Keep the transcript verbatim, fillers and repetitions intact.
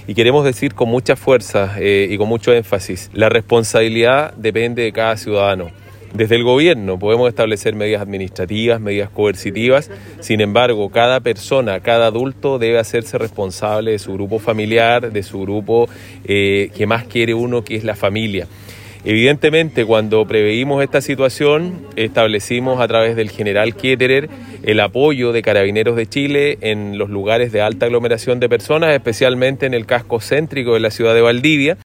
Y queremos decir con mucha fuerza eh, y con mucho énfasis, la responsabilidad depende de cada ciudadano. Desde el gobierno podemos establecer medidas administrativas, medidas coercitivas, sin embargo, cada persona, cada adulto debe hacerse responsable de su grupo familiar, de su grupo eh, que más quiere uno, que es la familia. Evidentemente, cuando preveímos esta situación, establecimos a través del general Ketterer el apoyo de Carabineros de Chile en los lugares de alta aglomeración de personas, especialmente en el casco céntrico de la ciudad de Valdivia.